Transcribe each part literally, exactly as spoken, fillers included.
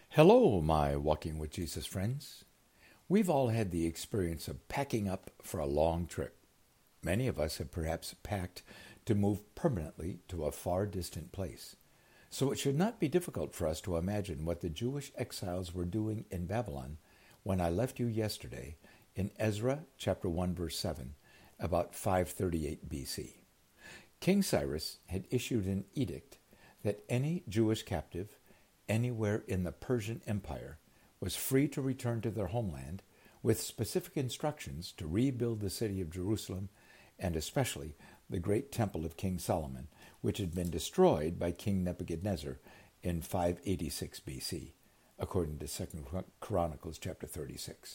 Hello, my Walking with Jesus friends. We've all had the experience of packing up for a long trip. Many of us have perhaps packed to move permanently to a far distant place. So it should not be difficult for us to imagine what the Jewish exiles were doing in Babylon when I left you yesterday in Ezra chapter one verse seven, about five thirty-eight B C. King Cyrus had issued an edict that any Jewish captive anywhere in the Persian Empire was free to return to their homeland with specific instructions to rebuild the city of Jerusalem and especially the great temple of King Solomon, which had been destroyed by King Nebuchadnezzar in five eighty-six B C, according to Second Chronicles chapter thirty-six.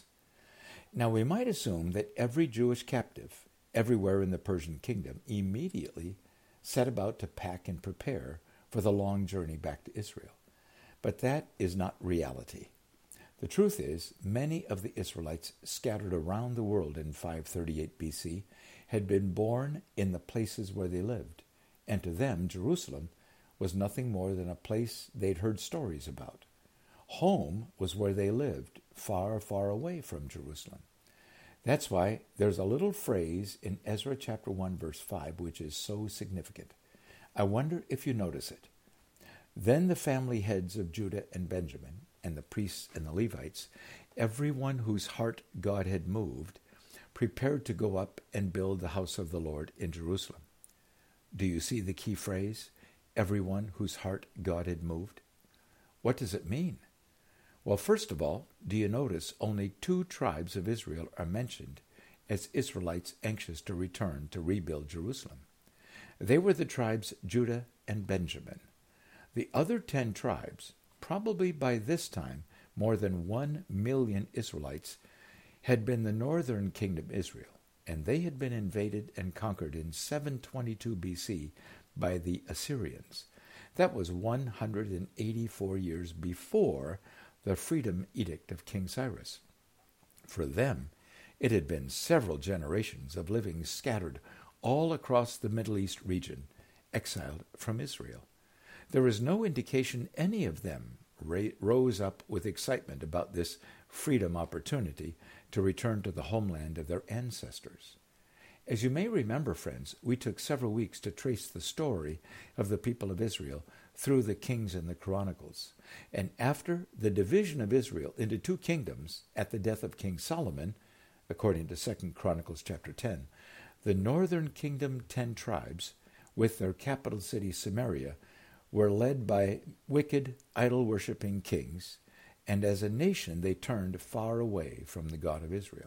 Now we might assume that every Jewish captive everywhere in the Persian kingdom immediately set about to pack and prepare for the long journey back to Israel. But that is not reality. The truth is, many of the Israelites scattered around the world in five thirty-eight B C had been born in the places where they lived, and to them Jerusalem was nothing more than a place they'd heard stories about. Home was where they lived, far, far away from Jerusalem. That's why there's a little phrase in Ezra chapter one verse five which is so significant. I wonder if you notice it. Then the family heads of Judah and Benjamin, and the priests and the Levites, everyone whose heart God had moved, prepared to go up and build the house of the Lord in Jerusalem. Do you see the key phrase, everyone whose heart God had moved? What does it mean? Well, first of all, do you notice only two tribes of Israel are mentioned as Israelites anxious to return to rebuild Jerusalem? They were the tribes Judah and Benjamin. The other ten tribes, probably by this time more than one million Israelites, had been the northern kingdom Israel, and they had been invaded and conquered in seven twenty-two B C by the Assyrians. That was one hundred eighty-four years before the freedom edict of King Cyrus. For them, it had been several generations of living scattered all across the Middle East region, exiled from Israel. There is no indication any of them ra- rose up with excitement about this freedom opportunity to return to the homeland of their ancestors. As you may remember, friends, we took several weeks to trace the story of the people of Israel through the Kings and the Chronicles. And after the division of Israel into two kingdoms at the death of King Solomon, according to Second Chronicles chapter ten, the northern kingdom ten tribes, with their capital city Samaria, were led by wicked, idol-worshipping kings, and as a nation they turned far away from the God of Israel.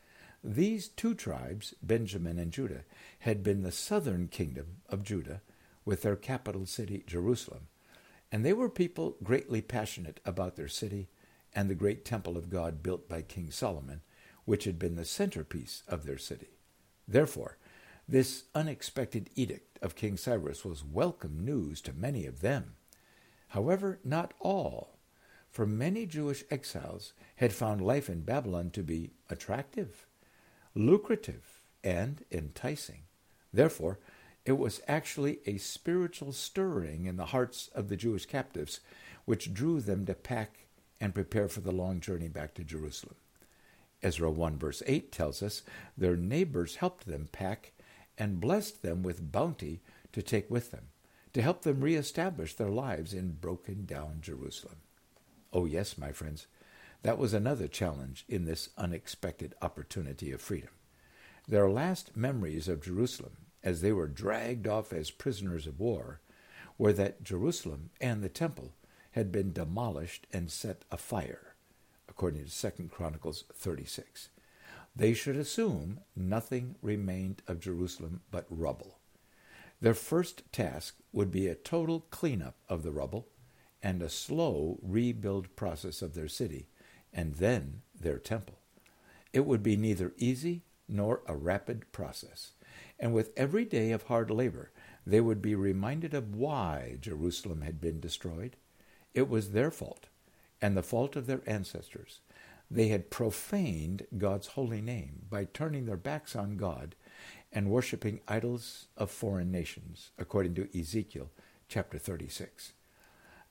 These two tribes, Benjamin and Judah, had been the southern kingdom of Judah, with their capital city Jerusalem, and they were people greatly passionate about their city and the great temple of God built by King Solomon, which had been the centerpiece of their city. Therefore, this unexpected edict of King Cyrus was welcome news to many of them. However, not all, for many Jewish exiles had found life in Babylon to be attractive, lucrative, and enticing. Therefore, it was actually a spiritual stirring in the hearts of the Jewish captives which drew them to pack and prepare for the long journey back to Jerusalem. Ezra one verse eight tells us their neighbors helped them pack and blessed them with bounty to take with them, to help them reestablish their lives in broken-down Jerusalem. Oh yes, my friends, that was another challenge in this unexpected opportunity of freedom. Their last memories of Jerusalem, as they were dragged off as prisoners of war, were that Jerusalem and the temple had been demolished and set afire, according to Second Chronicles thirty-six. They should assume nothing remained of Jerusalem but rubble. Their first task would be a total cleanup of the rubble and a slow rebuild process of their city, and then their temple. It would be neither easy nor a rapid process, and with every day of hard labor, they would be reminded of why Jerusalem had been destroyed. It was their fault, and the fault of their ancestors. They had profaned God's holy name by turning their backs on God and worshiping idols of foreign nations, according to Ezekiel chapter thirty-six.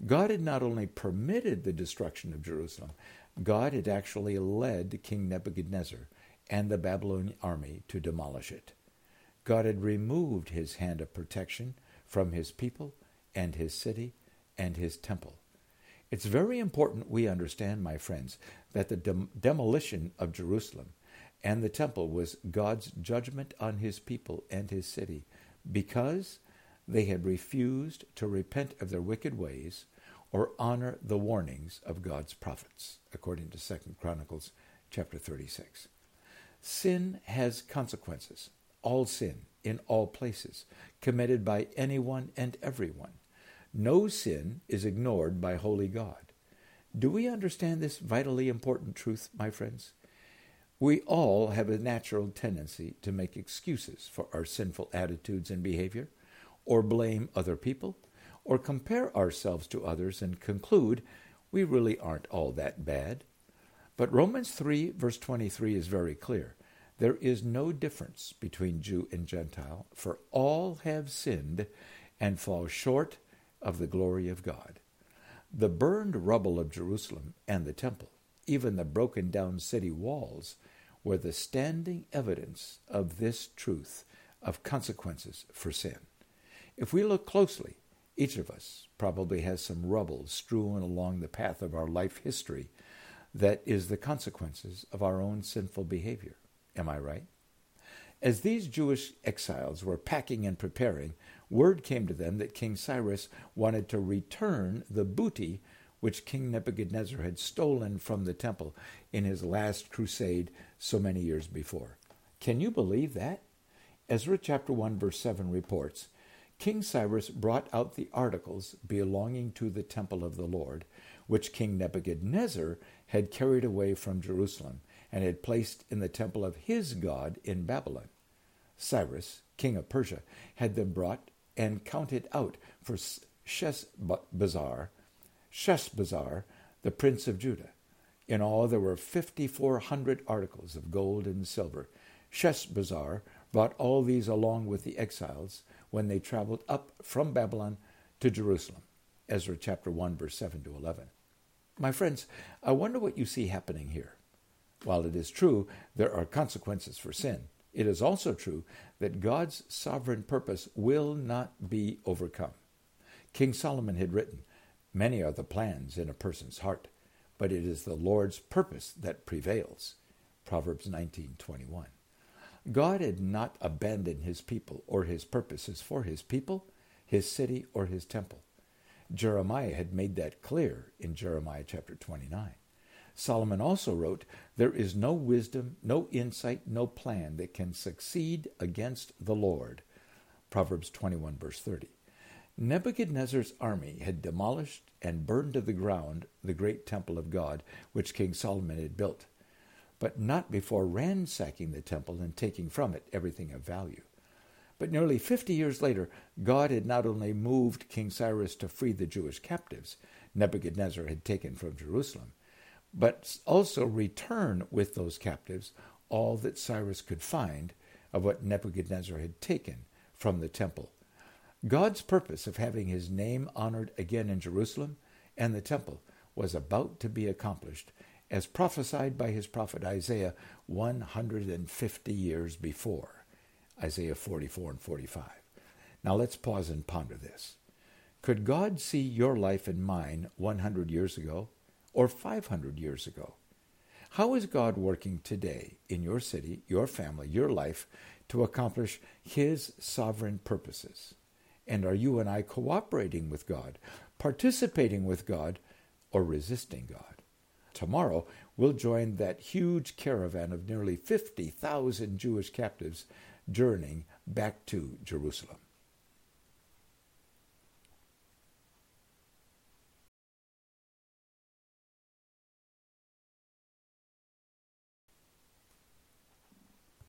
God had not only permitted the destruction of Jerusalem, God had actually led King Nebuchadnezzar and the Babylonian army to demolish it. God had removed his hand of protection from his people and his city and his temple. It's very important we understand, my friends, that the dem- demolition of Jerusalem and the temple was God's judgment on his people and his city because they had refused to repent of their wicked ways or honor the warnings of God's prophets, according to Second Chronicles chapter thirty-six. Sin has consequences. All sin, in all places, committed by anyone and everyone. No sin is ignored by holy God. Do we understand this vitally important truth, my friends? We all have a natural tendency to make excuses for our sinful attitudes and behavior, or blame other people, or compare ourselves to others and conclude we really aren't all that bad. But Romans three, verse twenty-three is very clear. There is no difference between Jew and Gentile, for all have sinned and fall short of the glory of God. The burned rubble of Jerusalem and the temple, even the broken down city walls, were the standing evidence of this truth of consequences for sin. If we look closely, each of us probably has some rubble strewn along the path of our life history that is the consequences of our own sinful behavior. Am I right? As these Jewish exiles were packing and preparing, word came to them that King Cyrus wanted to return the booty which King Nebuchadnezzar had stolen from the temple in his last crusade so many years before. Can you believe that? Ezra chapter one verse seven reports, King Cyrus brought out the articles belonging to the temple of the Lord, which King Nebuchadnezzar had carried away from Jerusalem, and had placed in the temple of his God in Babylon. Cyrus, king of Persia, had them brought and counted out for Sheshbazzar, Sheshbazzar, the prince of Judah. In all there were fifty-four hundred articles of gold and silver. Sheshbazzar brought all these along with the exiles when they traveled up from Babylon to Jerusalem. Ezra chapter one, verse seven to eleven. My friends, I wonder what you see happening here. While it is true there are consequences for sin, it is also true that God's sovereign purpose will not be overcome. King Solomon had written, "Many are the plans in a person's heart, but it is the Lord's purpose that prevails." Proverbs nineteen twenty-one. God had not abandoned his people or his purposes for his people, his city, or his temple. Jeremiah had made that clear in Jeremiah chapter twenty-nine. Solomon also wrote, "There is no wisdom, no insight, no plan that can succeed against the Lord." Proverbs twenty-one, verse thirty. Nebuchadnezzar's army had demolished and burned to the ground the great temple of God, which King Solomon had built, but not before ransacking the temple and taking from it everything of value. But nearly fifty years later, God had not only moved King Cyrus to free the Jewish captives Nebuchadnezzar had taken from Jerusalem, but also return with those captives all that Cyrus could find of what Nebuchadnezzar had taken from the temple. God's purpose of having his name honored again in Jerusalem and the temple was about to be accomplished, as prophesied by his prophet Isaiah one hundred fifty years before, Isaiah forty-four and forty-five. Now let's pause and ponder this. Could God see your life and mine one hundred years ago? Or five hundred years ago? How is God working today in your city, your family, your life to accomplish his sovereign purposes? And are you and I cooperating with God, participating with God, or resisting God? Tomorrow, we'll join that huge caravan of nearly fifty thousand Jewish captives journeying back to Jerusalem.